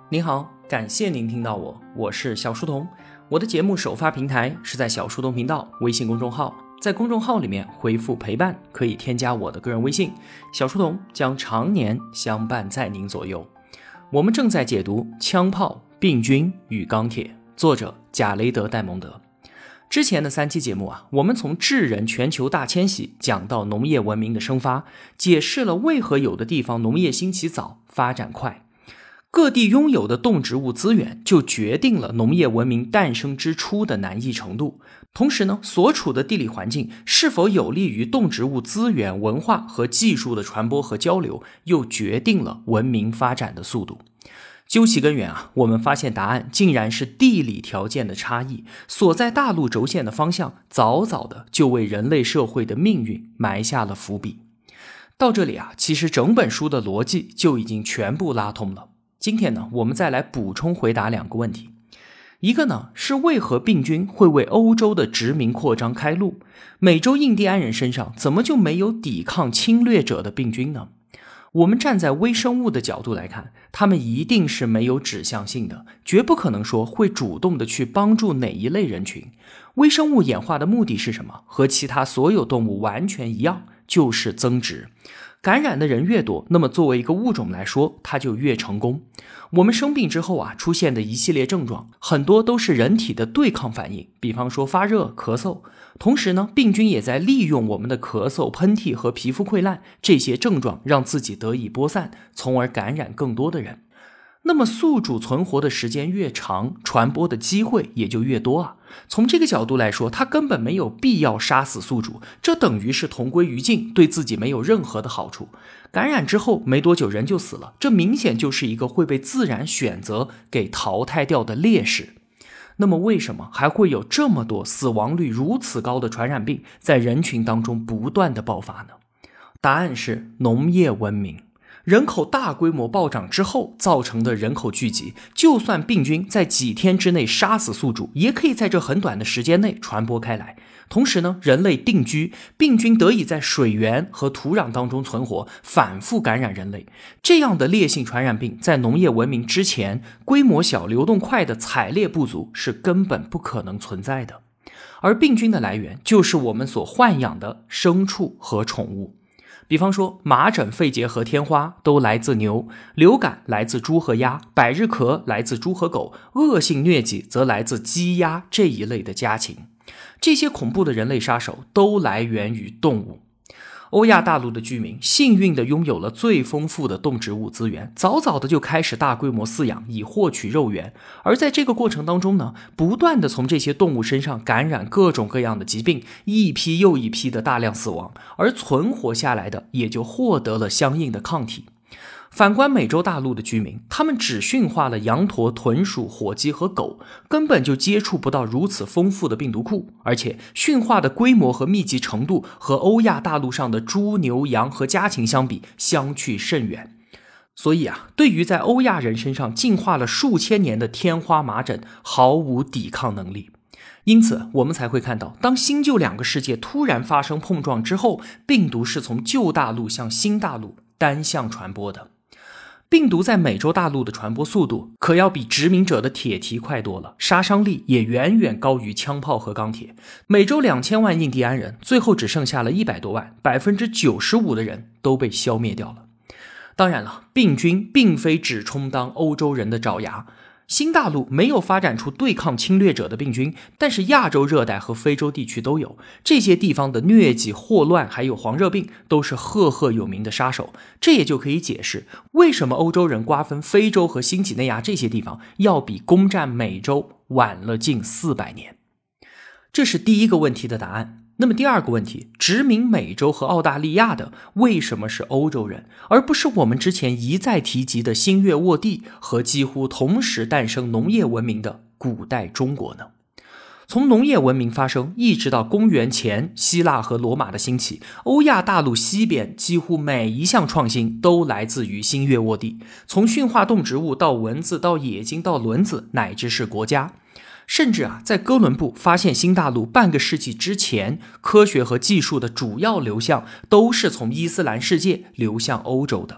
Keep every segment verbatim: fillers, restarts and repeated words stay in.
您好，感谢您听到我，我是小书童。我的节目首发平台是在小书童频道微信公众号，在公众号里面回复陪伴，可以添加我的个人微信，小书童将常年相伴在您左右。我们正在解读《枪炮、病菌与钢铁》，作者贾雷德·戴蒙德。之前的三期节目啊，我们从智人全球大迁徙讲到农业文明的生发，解释了为何有的地方农业兴起早，发展快。各地拥有的动植物资源就决定了农业文明诞生之初的难易程度。同时呢，所处的地理环境是否有利于动植物资源、文化和技术的传播和交流，又决定了文明发展的速度。究其根源啊，我们发现答案竟然是地理条件的差异，所在大陆轴线的方向早早的就为人类社会的命运埋下了伏笔。到这里啊，其实整本书的逻辑就已经全部拉通了。今天呢，我们再来补充回答两个问题。一个呢，是为何病菌会为欧洲的殖民扩张开路？美洲印第安人身上怎么就没有抵抗侵略者的病菌呢？我们站在微生物的角度来看，它们一定是没有指向性的，绝不可能说会主动的去帮助哪一类人群。微生物演化的目的是什么？和其他所有动物完全一样，就是增值。感染的人越多，那么作为一个物种来说，它就越成功。我们生病之后啊，出现的一系列症状，很多都是人体的对抗反应，比方说发热、咳嗽。同时呢，病菌也在利用我们的咳嗽、喷嚏和皮肤溃烂这些症状，让自己得以播散，从而感染更多的人。那么宿主存活的时间越长，传播的机会也就越多啊。从这个角度来说，它根本没有必要杀死宿主，这等于是同归于尽，对自己没有任何的好处。感染之后没多久人就死了，这明显就是一个会被自然选择给淘汰掉的劣势。那么为什么还会有这么多死亡率如此高的传染病在人群当中不断的爆发呢？答案是农业文明。人口大规模暴涨之后造成的人口聚集，就算病菌在几天之内杀死宿主，也可以在这很短的时间内传播开来。同时呢，人类定居，病菌得以在水源和土壤当中存活，反复感染人类。这样的烈性传染病在农业文明之前，规模小、流动快的采猎部族是根本不可能存在的。而病菌的来源就是我们所豢养的牲畜和宠物。比方说麻疹、肺结核、天花都来自牛，流感来自猪和鸭，百日咳来自猪和狗，恶性疟疾则来自鸡鸭这一类的家禽。这些恐怖的人类杀手都来源于动物。欧亚大陆的居民幸运地拥有了最丰富的动植物资源，早早的就开始大规模饲养，以获取肉源。而在这个过程当中呢，不断的从这些动物身上感染各种各样的疾病，一批又一批的大量死亡，而存活下来的也就获得了相应的抗体。反观美洲大陆的居民，他们只驯化了羊驼、豚鼠、火鸡和狗，根本就接触不到如此丰富的病毒库，而且驯化的规模和密集程度和欧亚大陆上的猪、牛、羊和家禽相比相去甚远。所以啊，对于在欧亚人身上进化了数千年的天花、麻疹毫无抵抗能力。因此我们才会看到，当新旧两个世界突然发生碰撞之后，病毒是从旧大陆向新大陆单向传播的。病毒在美洲大陆的传播速度可要比殖民者的铁蹄快多了，杀伤力也远远高于枪炮和钢铁。美洲两千万印第安人最后只剩下了一百多万， 百分之九十五 的人都被消灭掉了。当然了，病菌并非只充当欧洲人的爪牙。新大陆没有发展出对抗侵略者的病菌，但是亚洲热带和非洲地区都有。这些地方的疟疾、霍乱还有黄热病都是赫赫有名的杀手。这也就可以解释为什么欧洲人瓜分非洲和新几内亚这些地方要比攻占美洲晚了近四百年。这是第一个问题的答案。那么第二个问题，殖民美洲和澳大利亚的为什么是欧洲人，而不是我们之前一再提及的新月沃地和几乎同时诞生农业文明的古代中国呢？从农业文明发生一直到公元前希腊和罗马的兴起，欧亚大陆西边几乎每一项创新都来自于新月沃地，从驯化动植物到蚊子到冶金到轮子，乃至是国家。甚至啊，在哥伦布发现新大陆半个世纪之前，科学和技术的主要流向都是从伊斯兰世界流向欧洲的。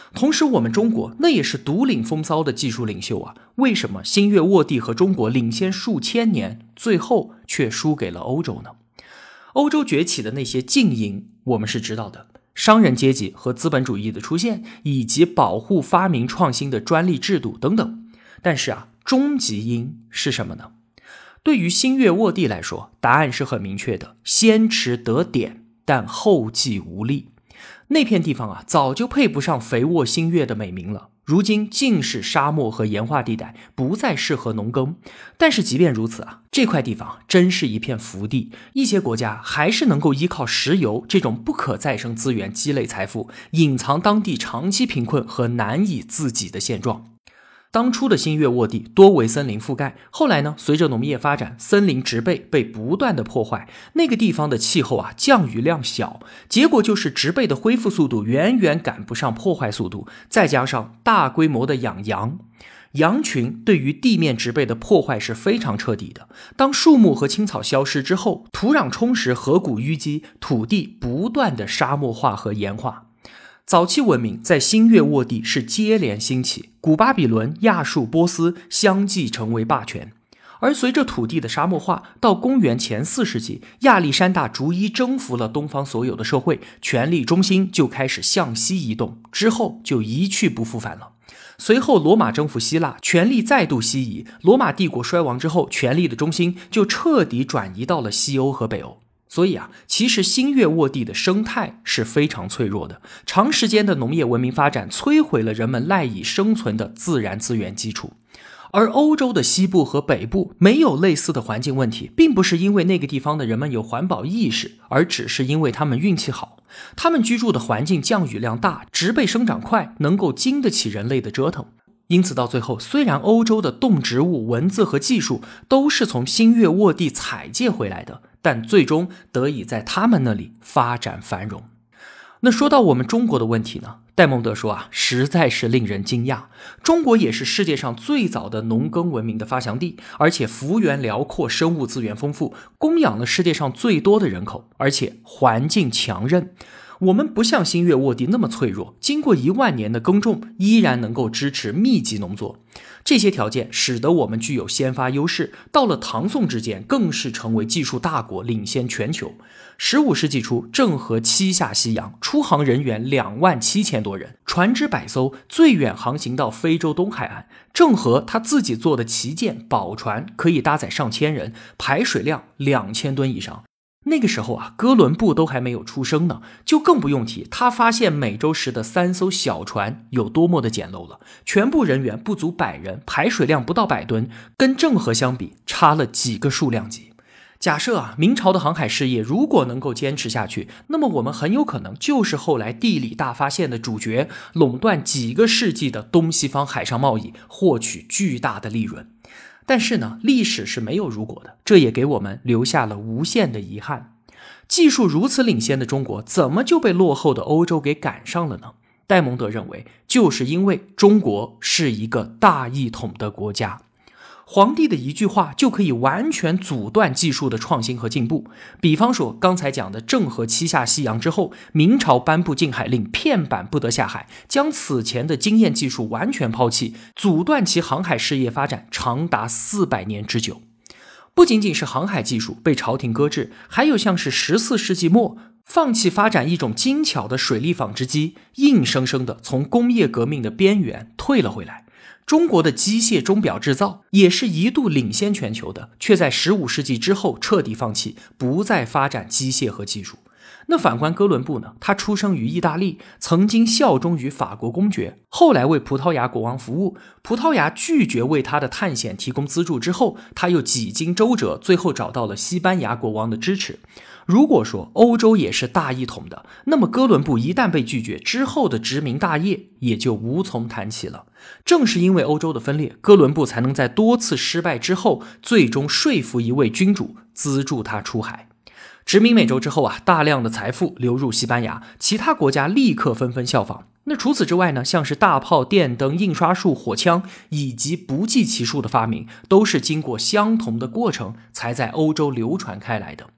同时我们中国那也是独领风骚的技术领袖啊，为什么新月沃地和中国领先数千年，最后却输给了欧洲呢？欧洲崛起的那些近因我们是知道的，商人阶级和资本主义的出现，以及保护发明创新的专利制度等等。但是啊，终极因是什么呢？对于新月沃地来说，答案是很明确的，先持得典，但后继无力。那片地方啊，早就配不上肥沃新月的美名了，如今尽是沙漠和盐化地带，不再适合农耕。但是即便如此啊，这块地方真是一片福地，一些国家还是能够依靠石油这种不可再生资源积累财富，隐藏当地长期贫困和难以自给的现状。当初的新月沃地多为森林覆盖，后来呢，随着农业发展，森林植被被不断的破坏，那个地方的气候啊降雨量小，结果就是植被的恢复速度远远赶不上破坏速度，再加上大规模的养羊，羊群对于地面植被的破坏是非常彻底的。当树木和青草消失之后，土壤充实，河谷淤积，土地不断的沙漠化和盐化。早期文明在新月沃地是接连兴起，古巴比伦、亚述、波斯相继成为霸权。而随着土地的沙漠化，到公元前四世纪，亚历山大逐一征服了东方所有的社会，权力中心就开始向西移动，之后就一去不复返了。随后罗马征服希腊，权力再度西移，罗马帝国衰亡之后，权力的中心就彻底转移到了西欧和北欧。所以啊，其实新月沃地的生态是非常脆弱的，长时间的农业文明发展摧毁了人们赖以生存的自然资源基础。而欧洲的西部和北部没有类似的环境问题，并不是因为那个地方的人们有环保意识，而只是因为他们运气好。他们居住的环境降雨量大，植被生长快，能够经得起人类的折腾。因此到最后，虽然欧洲的动植物、文字和技术都是从新月沃地采借回来的，但最终得以在他们那里发展繁荣。那说到我们中国的问题呢，戴蒙德说啊，实在是令人惊讶。中国也是世界上最早的农耕文明的发祥地，而且幅员辽阔，生物资源丰富，供养了世界上最多的人口，而且环境强韧。我们不像新月沃地那么脆弱，经过一万年的耕种，依然能够支持密集农作。这些条件使得我们具有先发优势，到了唐宋之间更是成为技术大国，领先全球。十五世纪初，郑和七下西洋，出航人员两万七千多人，船只百艘，最远航行到非洲东海岸。郑和他自己做的旗舰宝船可以搭载上千人，排水量两千吨以上。那个时候啊，哥伦布都还没有出生呢，就更不用提他发现美洲时的三艘小船有多么的简陋了。全部人员不足百人，排水量不到百吨，跟郑和相比差了几个数量级。假设啊，明朝的航海事业如果能够坚持下去，那么我们很有可能就是后来地理大发现的主角，垄断几个世纪的东西方海上贸易，获取巨大的利润。但是呢，历史是没有如果的，这也给我们留下了无限的遗憾。技术如此领先的中国，怎么就被落后的欧洲给赶上了呢？戴蒙德认为，就是因为中国是一个大一统的国家。皇帝的一句话就可以完全阻断技术的创新和进步。比方说刚才讲的郑和七下西洋之后，明朝颁布禁海令，片板不得下海，将此前的经验技术完全抛弃，阻断其航海事业发展长达四百年之久。不仅仅是航海技术被朝廷搁置，还有像是十四世纪末放弃发展一种精巧的水力纺织机，硬生生的从工业革命的边缘退了回来。中国的机械钟表制造也是一度领先全球的，却在十五世纪之后彻底放弃，不再发展机械和技术。那反观哥伦布呢？他出生于意大利，曾经效忠于法国公爵，后来为葡萄牙国王服务。葡萄牙拒绝为他的探险提供资助之后，他又几经周折，最后找到了西班牙国王的支持。如果说欧洲也是大一统的，那么哥伦布一旦被拒绝之后的殖民大业也就无从谈起了。正是因为欧洲的分裂，哥伦布才能在多次失败之后，最终说服一位君主资助他出海。殖民美洲之后啊，大量的财富流入西班牙，其他国家立刻纷纷效仿。那除此之外呢，像是大炮、电灯、印刷术、火枪以及不计其数的发明，都是经过相同的过程才在欧洲流传开来的。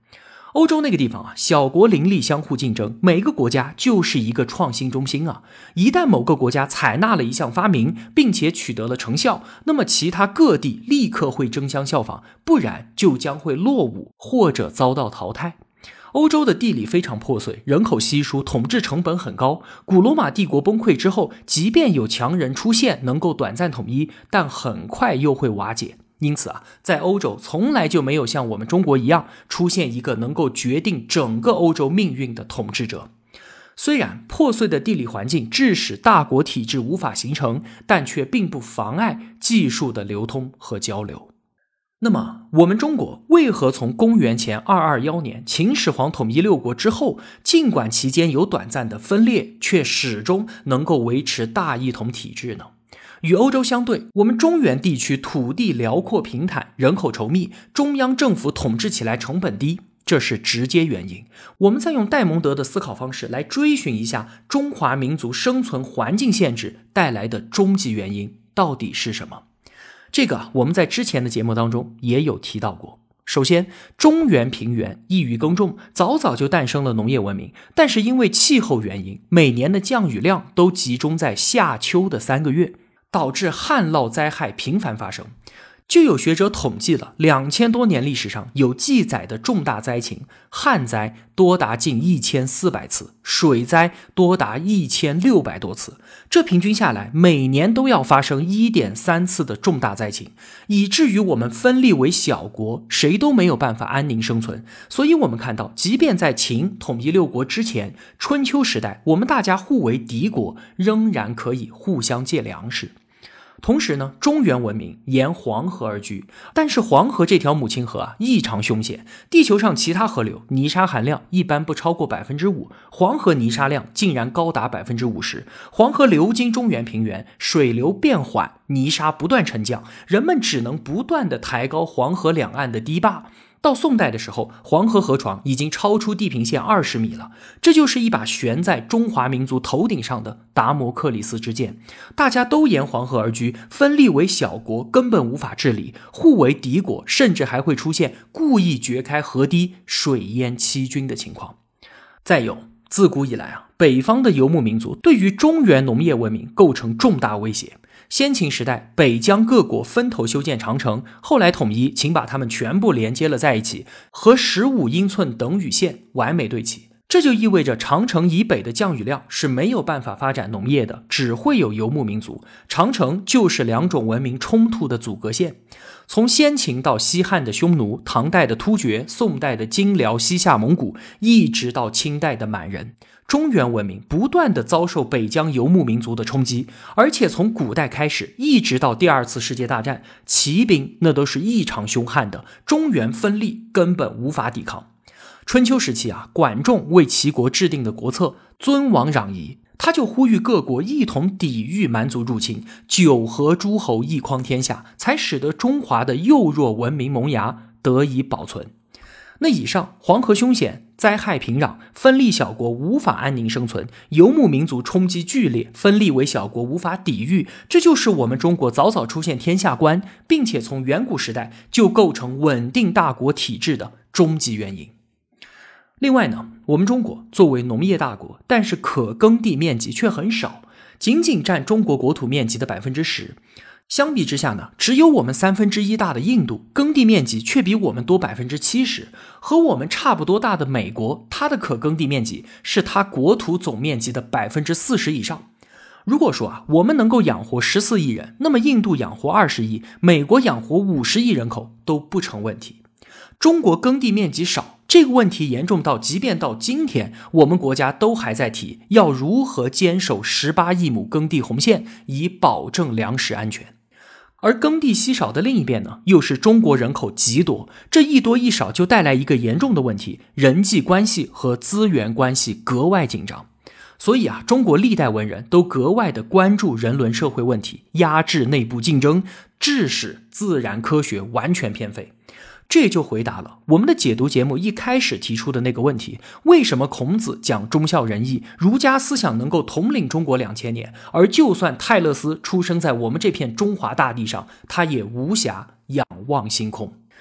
欧洲那个地方啊，小国林立，相互竞争，每个国家就是一个创新中心啊。一旦某个国家采纳了一项发明，并且取得了成效，那么其他各地立刻会争相效仿，不然就将会落伍或者遭到淘汰。欧洲的地理非常破碎，人口稀疏，统治成本很高。古罗马帝国崩溃之后，即便有强人出现能够短暂统一，但很快又会瓦解。因此啊，在欧洲从来就没有像我们中国一样出现一个能够决定整个欧洲命运的统治者。虽然破碎的地理环境致使大国体制无法形成，但却并不妨碍技术的流通和交流。那么我们中国为何从公元前二二一年秦始皇统一六国之后，尽管期间有短暂的分裂，却始终能够维持大一统体制呢？与欧洲相对，我们中原地区土地辽阔平坦，人口稠密，中央政府统治起来成本低，这是直接原因。我们再用戴蒙德的思考方式来追寻一下中华民族生存环境限制带来的终极原因到底是什么？这个我们在之前的节目当中也有提到过。首先，中原平原易于耕种，早早就诞生了农业文明，但是因为气候原因，每年的降雨量都集中在夏秋的三个月，导致旱涝灾害频繁发生。就有学者统计了两千多年历史上有记载的重大灾情，旱灾多达近一千四百次，水灾多达一千六百多次，这平均下来每年都要发生 一点三 次的重大灾情，以至于我们分立为小国，谁都没有办法安宁生存。所以我们看到，即便在秦统一六国之前，春秋时代我们大家互为敌国，仍然可以互相借粮食。同时呢，中原文明沿黄河而居，但是黄河这条母亲河啊异常凶险，地球上其他河流泥沙含量一般不超过 百分之五， 黄河泥沙量竟然高达 百分之五十。 黄河流经中原平原，水流变缓，泥沙不断沉降，人们只能不断的抬高黄河两岸的堤坝。到宋代的时候，黄河河床已经超出地平线二十米了，这就是一把悬在中华民族头顶上的达摩克里斯之剑。大家都沿黄河而居，分立为小国，根本无法治理，互为敌国，甚至还会出现故意掘开河堤，水淹七军的情况。再有，自古以来啊，北方的游牧民族对于中原农业文明构成重大威胁。先秦时代，北疆各国分头修建长城，后来统一，请把它们全部连接了在一起，和十五英寸等雨线完美对齐。这就意味着长城以北的降雨量是没有办法发展农业的，只会有游牧民族。长城就是两种文明冲突的阻隔线。从先秦到西汉的匈奴，唐代的突厥，宋代的金辽、西夏蒙古，一直到清代的满人，中原文明不断地遭受北疆游牧民族的冲击，而且从古代开始一直到第二次世界大战，骑兵那都是异常凶悍的，中原分立根本无法抵抗。春秋时期啊，管仲为齐国制定的国策尊王攘夷，他就呼吁各国一同抵御蛮族入侵，九合诸侯，一匡天下，才使得中华的幼弱文明萌芽得以保存。那以上黄河凶险，灾害频壤，分立小国无法安宁生存，游牧民族冲击剧烈，分立为小国无法抵御，这就是我们中国早早出现天下观，并且从远古时代就构成稳定大国体制的终极原因。另外呢，我们中国作为农业大国，但是可耕地面积却很少，仅仅占中国国土面积的 百分之十。相比之下呢，只有我们三分之一大的印度，耕地面积却比我们多 百分之七十。和我们差不多大的美国，它的可耕地面积是它国土总面积的 百分之四十 以上。如果说啊，我们能够养活十四亿人，那么印度养活二十亿，美国养活五十亿人口都不成问题。中国耕地面积少，这个问题严重到即便到今天，我们国家都还在提要如何坚守十八亿亩耕地红线，以保证粮食安全。而耕地稀少的另一边呢，又是中国人口极多，这一多一少就带来一个严重的问题，人际关系和资源关系格外紧张。所以啊，中国历代文人都格外的关注人伦社会问题，压制内部竞争，致使自然科学完全偏废。这就回答了我们的解读节目一开始提出的那个问题，为什么孔子讲忠孝仁义，儒家思想能够统领中国两千年，而就算泰勒斯出生在我们这片中华大地上，他也无暇仰望星空。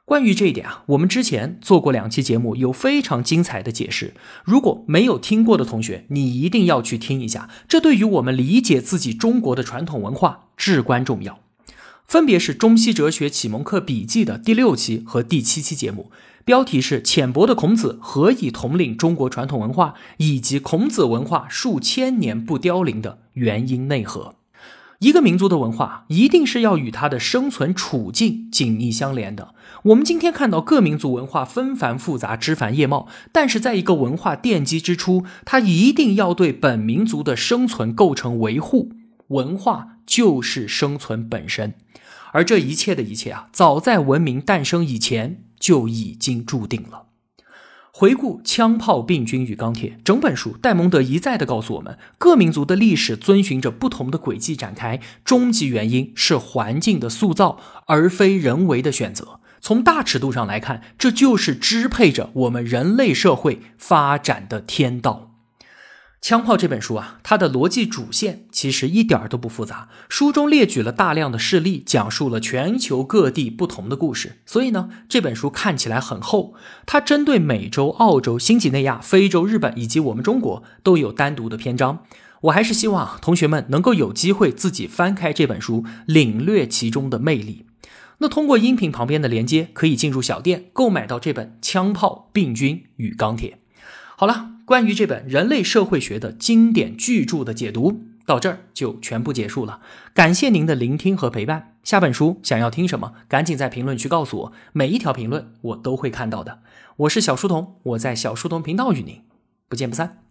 关于这一点啊，我们之前做过两期节目，有非常精彩的解释。如果没有听过的同学，你一定要去听一下，这对于我们理解自己中国的传统文化至关重要。分别是中西哲学启蒙课笔记的第六期和第七期节目，标题是浅薄的孔子何以统领中国传统文化，以及孔子文化数千年不凋零的原因内核。一个民族的文化一定是要与它的生存处境紧密相连的。我们今天看到各民族文化纷繁复杂，枝繁叶茂，但是在一个文化奠基之初，它一定要对本民族的生存构成维护。文化就是生存本身，而这一切的一切啊，早在文明诞生以前就已经注定了。回顾枪炮、病菌与钢铁，整本书戴蒙德一再地告诉我们，各民族的历史遵循着不同的轨迹展开，终极原因是环境的塑造，而非人为的选择。从大尺度上来看，这就是支配着我们人类社会发展的天道。枪炮这本书啊，它的逻辑主线其实一点都不复杂，书中列举了大量的事例，讲述了全球各地不同的故事，所以呢，这本书看起来很厚。它针对美洲、澳洲、新几内亚、非洲、日本以及我们中国都有单独的篇章。我还是希望同学们能够有机会自己翻开这本书，领略其中的魅力。那通过音频旁边的连接，可以进入小店购买到这本《枪炮、病菌与钢铁》。好了，关于这本人类社会学的经典巨著的解读到这儿就全部结束了。感谢您的聆听和陪伴。下本书想要听什么，赶紧在评论区告诉我，每一条评论我都会看到的。我是小书童，我在小书童频道与您不见不散。